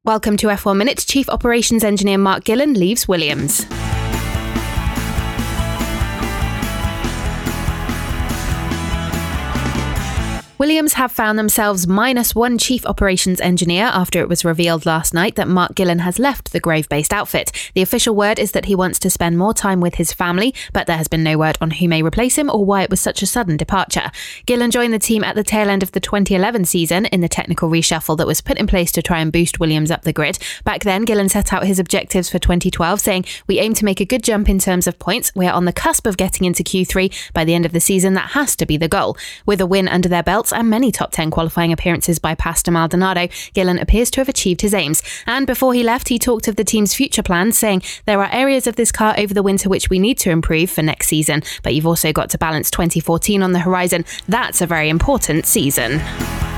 Welcome to F1 Minute. Chief Operations Engineer Mark Gillen leaves Williams. Williams have found themselves -1 Chief Operations Engineer after it was revealed last night that Mark Gillen has left the Grove-based outfit. The official word is that he wants to spend more time with his family, but there has been no word on who may replace him or why it was such a sudden departure. Gillen joined the team at the tail end of the 2011 season in the technical reshuffle that was put in place to try and boost Williams up the grid. Back then, Gillen set out his objectives for 2012, saying, "We aim to make a good jump in terms of points. We are on the cusp of getting into Q3. By the end of the season, that has to be the goal." With a win under their belts and many top 10 qualifying appearances by Pastor Maldonado, Gillen appears to have achieved his aims. And before he left, he talked of the team's future plans, saying, "There are areas of this car over the winter which we need to improve for next season, but you've also got to balance 2014 on the horizon. That's a very important season."